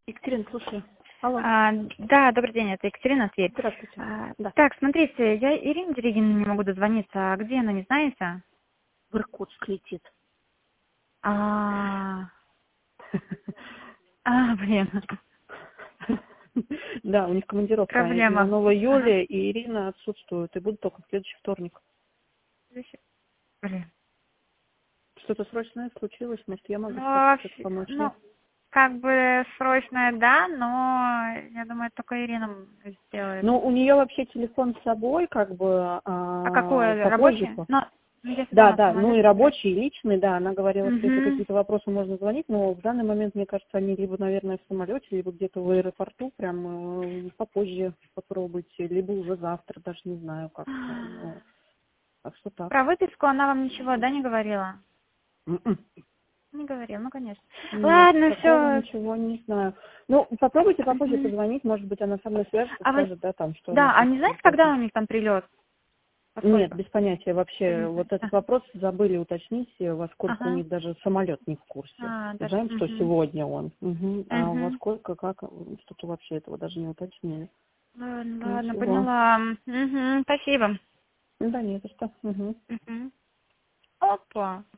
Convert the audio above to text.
Екатерина, слушай. Алло. Да, добрый день, это Екатерина, Тверь. Здравствуйте. Да. Так, смотрите, я Ирине Дерегиной не могу дозвониться. А где она, не знаете? В Иркутск летит. Блин. Да, у них командировка. Проблема. Иванова Юлия и Ирина отсутствуют. И будут только в следующий вторник. Блин. Что-то срочное случилось? Может, я могу что-то помочь? Нет? Как бы срочное, да, но я думаю, только Ирина сделает. Ну, у нее вообще телефон с собой, как бы, А какой, попозже. рабочий? Да, ну и рабочий, и личный, да. Она говорила, что если Угу. какие-то вопросы можно звонить, но в данный момент, мне кажется, они либо, наверное, в самолете, либо где-то в аэропорту, прям попозже попробуйте, либо уже завтра, даже не знаю как. Ну, так что так. Про выписку она вам ничего, да, не говорила? М-м. Не говорила, ну, конечно. Нет, Ладно, такого все. ничего не знаю. Ну, попробуйте попозже позвонить, может быть, она со мной свяжется, А вы, скажет, да, там, что она да, а не чувствует. знаете, когда у них там прилет? Нет, Поскольку? без понятия вообще. Вот этот вопрос забыли уточнить, во сколько у Ага. них даже самолет не в курсе. Даже. Знаем, что сегодня он. А во Угу. сколько, как, что-то вообще этого даже не уточнили. Ладно, Ничего. поняла. Угу, спасибо. Да, не за что. Мгм. Угу. Опа.